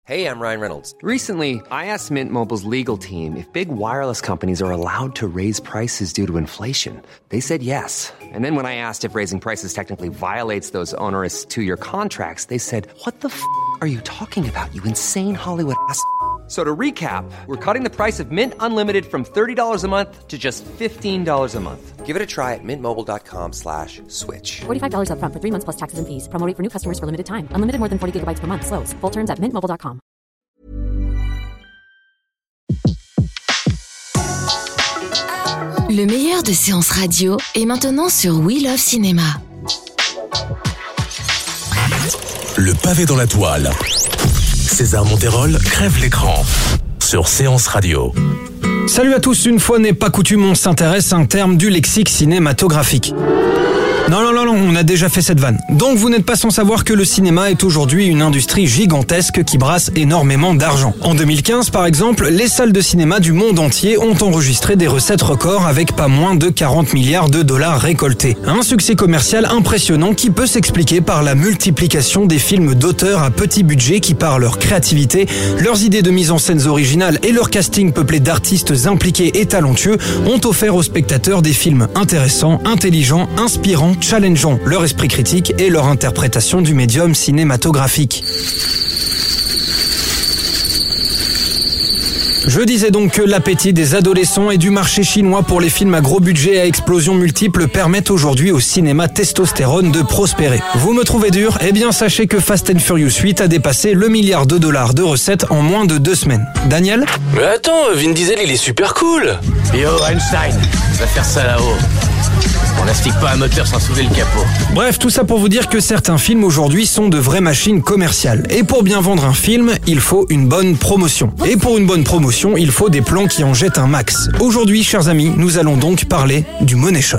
Hey, I'm Ryan Reynolds. Recently, I asked Mint Mobile's legal team if big wireless companies are allowed to raise prices due to inflation. They said yes. And then when I asked if raising prices technically violates those onerous two-year contracts, they said, "What the f*** are you talking about, you insane Hollywood ass?" So to recap, we're cutting the price of Mint Unlimited from $30 a month to just $15 a month. Give it a try at mintmobile.com/switch. $45 up front for 3 months plus taxes and fees. Promo rate for new customers for limited time. Unlimited more than 40 gigabytes per month. Slows full terms at mintmobile.com. Le meilleur de séances radio est maintenant sur We Love Cinéma. Le pavé dans la toile. César Monterol crève l'écran sur Séance Radio. Salut à tous, une fois n'est pas coutume, on s'intéresse à un terme du lexique cinématographique. Non, on a déjà fait cette vanne. Donc vous n'êtes pas sans savoir que le cinéma est aujourd'hui une industrie gigantesque qui brasse énormément d'argent. En 2015, par exemple, les salles de cinéma du monde entier ont enregistré des recettes records avec pas moins de 40 milliards de dollars récoltés. Un succès commercial impressionnant qui peut s'expliquer par la multiplication des films d'auteurs à petit budget qui, par leur créativité, leurs idées de mise en scène originales et leur casting peuplé d'artistes impliqués et talentueux ont offert aux spectateurs des films intéressants, intelligents, inspirants, challengeant leur esprit critique et leur interprétation du médium cinématographique. Je disais donc que l'appétit des adolescents et du marché chinois pour les films à gros budget et à explosion multiple permettent aujourd'hui au cinéma testostérone de prospérer. Vous me trouvez dur ? Eh bien sachez que Fast and Furious 8 a dépassé le $1 milliard de recettes en moins de 2 semaines. Daniel ? Mais attends, Vin Diesel il est super cool. Yo Einstein, va faire ça là-haut. On n'astique pas un moteur sans soulever le capot. Bref, tout ça pour vous dire que certains films aujourd'hui sont de vraies machines commerciales. Et pour bien vendre un film, il faut une bonne promotion. Et pour une bonne promotion, il faut des plans qui en jettent un max. Aujourd'hui, chers amis, nous allons donc parler du money shot.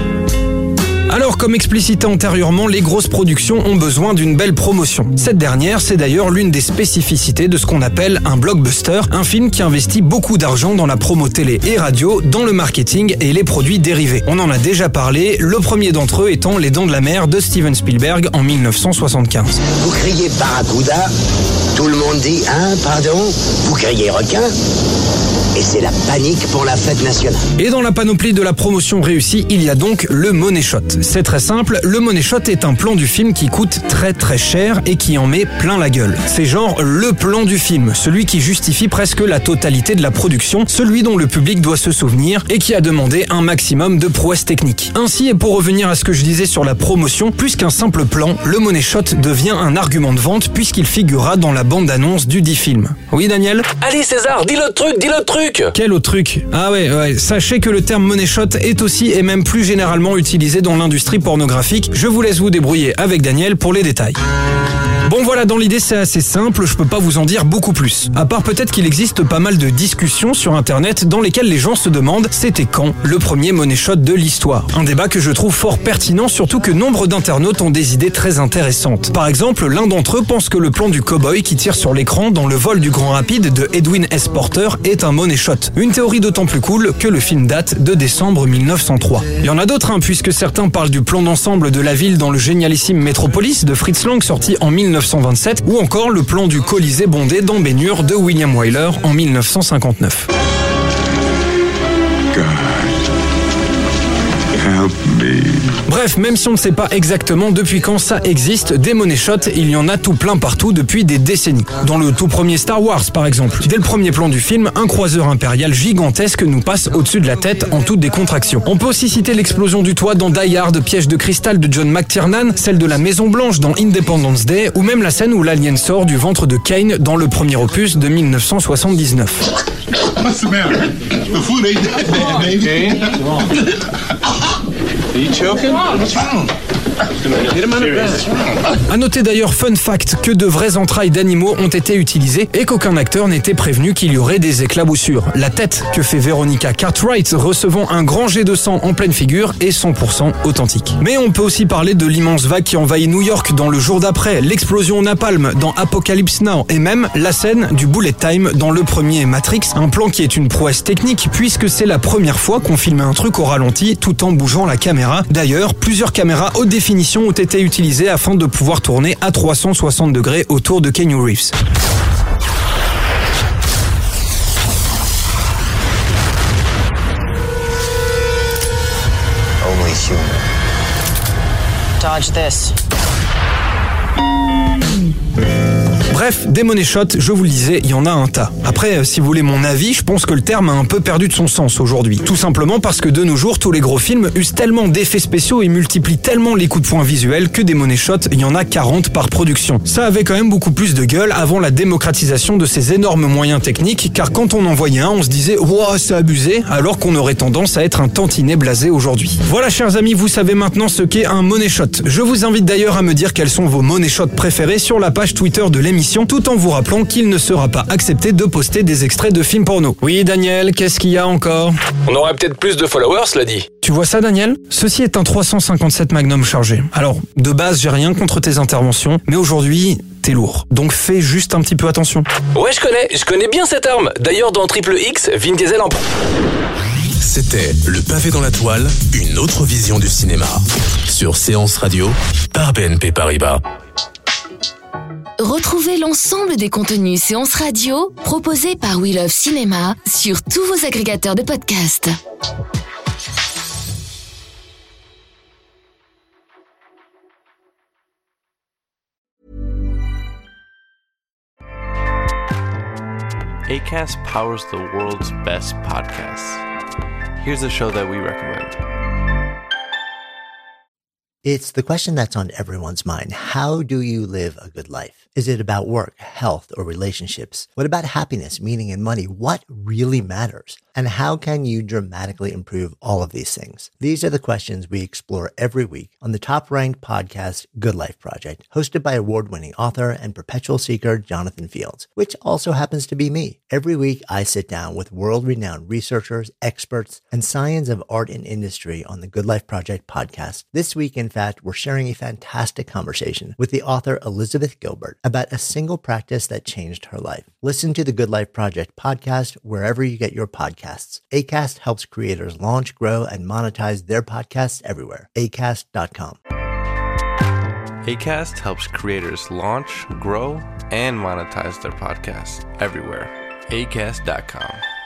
Alors, comme explicité antérieurement, les grosses productions ont besoin d'une belle promotion. Cette dernière, c'est d'ailleurs l'une des spécificités de ce qu'on appelle un blockbuster, un film qui investit beaucoup d'argent dans la promo télé et radio, dans le marketing et les produits dérivés. On en a déjà parlé, le premier d'entre eux étant Les Dents de la Mer de Steven Spielberg en 1975. Vous criez barracuda, tout le monde dit « Hein, pardon ?» Vous criez requin, et c'est la panique pour la fête nationale. Et dans la panoplie de la promotion réussie, il y a donc le money shot. C'est très simple, le money shot est un plan du film qui coûte très très cher et qui en met plein la gueule. C'est genre le plan du film, celui qui justifie presque la totalité de la production, celui dont le public doit se souvenir et qui a demandé un maximum de prouesse technique. Ainsi, et pour revenir à ce que je disais sur la promotion, plus qu'un simple plan, le money shot devient un argument de vente puisqu'il figurera dans la bande-annonce du dit film. Oui Daniel ? Allez César, dis l'autre truc. Quel autre truc ? Ah ouais, sachez que le terme money shot est aussi et même plus généralement utilisé dans l'industrie pornographique. Je vous laisse vous débrouiller avec Daniel pour les détails. Bon voilà, dans l'idée c'est assez simple, je peux pas vous en dire beaucoup plus. À part peut-être qu'il existe pas mal de discussions sur internet dans lesquelles les gens se demandent c'était quand le premier money shot de l'histoire. Un débat que je trouve fort pertinent, surtout que nombre d'internautes ont des idées très intéressantes. Par exemple, l'un d'entre eux pense que le plan du cow-boy qui tire sur l'écran dans Le vol du grand rapide de Edwin S. Porter est un money shot. Une théorie d'autant plus cool que le film date de décembre 1903. Il y en a d'autres, puisque certains parlent du plan d'ensemble de la ville dans le génialissime Metropolis de Fritz Lang sorti en 1927 ou encore le plan du Colisée bondé dans Ben-Hur de William Wyler en 1959. Bref, même si on ne sait pas exactement depuis quand ça existe, des money shots, il y en a tout plein partout depuis des décennies. Dans le tout premier Star Wars par exemple, dès le premier plan du film, un croiseur impérial gigantesque nous passe au-dessus de la tête en toute décontraction. On peut aussi citer l'explosion du toit dans Die Hard, Piège de cristal de John McTiernan, celle de la Maison Blanche dans Independence Day, ou même la scène où l'alien sort du ventre de Kane dans le premier opus de 1979. What's the matter? The food ain't that bad, baby. Are you choking? What's wrong? A noter d'ailleurs, fun fact, que de vraies entrailles d'animaux ont été utilisées et qu'aucun acteur n'était prévenu qu'il y aurait des éclaboussures. La tête que fait Veronica Cartwright recevant un grand jet de sang en pleine figure est 100% authentique. Mais on peut aussi parler de l'immense vague qui envahit New York dans Le jour d'après, l'explosion au napalm dans Apocalypse Now et même la scène du bullet time dans le premier Matrix, un plan qui est une prouesse technique puisque c'est la première fois qu'on filme un truc au ralenti tout en bougeant la caméra. D'ailleurs, plusieurs caméras haute définition ont été utilisées afin de pouvoir tourner à 360 degrés autour de Keanu Reeves. only human. Dodge this. Bref, des money shots, je vous le disais, il y en a un tas. Après, si vous voulez mon avis, je pense que le terme a un peu perdu de son sens aujourd'hui. Tout simplement parce que de nos jours, tous les gros films usent tellement d'effets spéciaux et multiplient tellement les coups de poing visuels que des money shots, il y en a 40 par production. Ça avait quand même beaucoup plus de gueule avant la démocratisation de ces énormes moyens techniques, car quand on en voyait un, on se disait « Wow, c'est abusé », alors qu'on aurait tendance à être un tantinet blasé aujourd'hui. Voilà, chers amis, vous savez maintenant ce qu'est un money shot. Je vous invite d'ailleurs à me dire quels sont vos money shots préférés sur la page Twitter de l'émission, tout en vous rappelant qu'il ne sera pas accepté de poster des extraits de films porno. Oui, Daniel, qu'est-ce qu'il y a encore ? On aurait peut-être plus de followers, cela dit. Tu vois ça, Daniel ? Ceci est un 357 Magnum chargé. Alors, de base, j'ai rien contre tes interventions, mais aujourd'hui, t'es lourd. Donc fais juste un petit peu attention. Ouais, je connais bien cette arme. D'ailleurs, dans Triple X, Vin Diesel en... C'était Le Pavé dans la Toile, une autre vision du cinéma. Sur Séance Radio, par BNP Paribas. Retrouvez l'ensemble des contenus Séance Radio proposés par We Love Cinéma sur tous vos agrégateurs de podcasts. Acast powers the world's best podcasts. Here's a show that we recommend. It's the question that's on everyone's mind. How do you live a good life? Is it about work, health, or relationships? What about happiness, meaning, and money? What really matters? And how can you dramatically improve all of these things? These are the questions we explore every week on the top-ranked podcast Good Life Project, hosted by award-winning author and perpetual seeker Jonathan Fields, which also happens to be me. Every week, I sit down with world-renowned researchers, experts, and science of art and industry on the Good Life Project podcast. This week, in fact, we're sharing a fantastic conversation with the author Elizabeth Gilbert about a single practice that changed her life. Listen to the Good Life Project podcast wherever you get your podcasts. Acast helps creators launch, grow, and monetize their podcasts everywhere. Acast.com. Acast helps creators launch, grow, and monetize their podcasts everywhere. Acast.com.